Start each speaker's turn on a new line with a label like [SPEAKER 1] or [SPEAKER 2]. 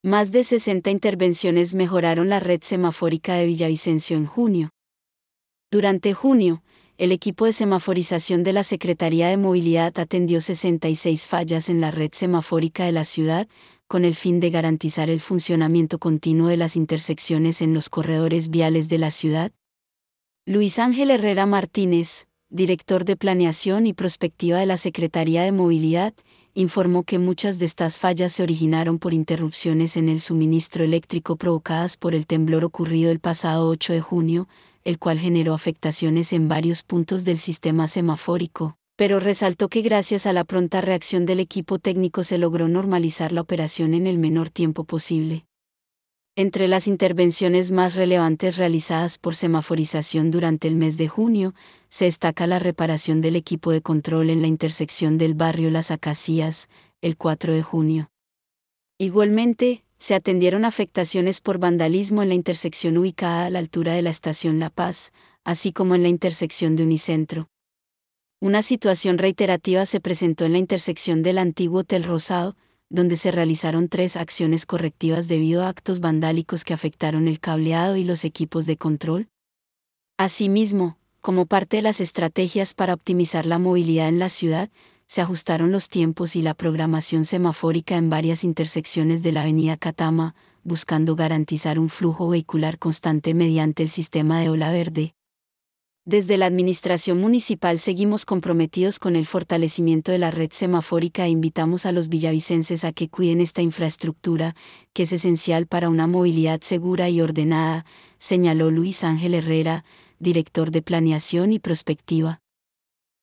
[SPEAKER 1] Más de 60 intervenciones mejoraron la red semafórica de Villavicencio en junio. Durante junio, el equipo de semaforización de la Secretaría de Movilidad atendió 66 fallas en la red semafórica de la ciudad, con el fin de garantizar el funcionamiento continuo de las intersecciones en los corredores viales de la ciudad. Luis Ángel Herrera Martínez, director de Planeación y Prospectiva de la Secretaría de Movilidad, informó que muchas de estas fallas se originaron por interrupciones en el suministro eléctrico provocadas por el temblor ocurrido el pasado 8 de junio, el cual generó afectaciones en varios puntos del sistema semafórico, pero resaltó que gracias a la pronta reacción del equipo técnico se logró normalizar la operación en el menor tiempo posible. Entre las intervenciones más relevantes realizadas por semaforización durante el mes de junio, se destaca la reparación del equipo de control en la intersección del barrio Las Acacias, el 4 de junio. Igualmente, se atendieron afectaciones por vandalismo en la intersección ubicada a la altura de la estación La Paz, así como en la intersección de Unicentro. Una situación reiterativa se presentó en la intersección del antiguo Hotel Rosado, donde se realizaron 3 acciones correctivas debido a actos vandálicos que afectaron el cableado y los equipos de control. Asimismo, como parte de las estrategias para optimizar la movilidad en la ciudad, se ajustaron los tiempos y la programación semafórica en varias intersecciones de la avenida Catama, buscando garantizar un flujo vehicular constante mediante el sistema de ola verde. Desde la Administración Municipal seguimos comprometidos con el fortalecimiento de la red semafórica e invitamos a los villavicenses a que cuiden esta infraestructura, que es esencial para una movilidad segura y ordenada, señaló Luis Ángel Herrera, director de Planeación y Prospectiva.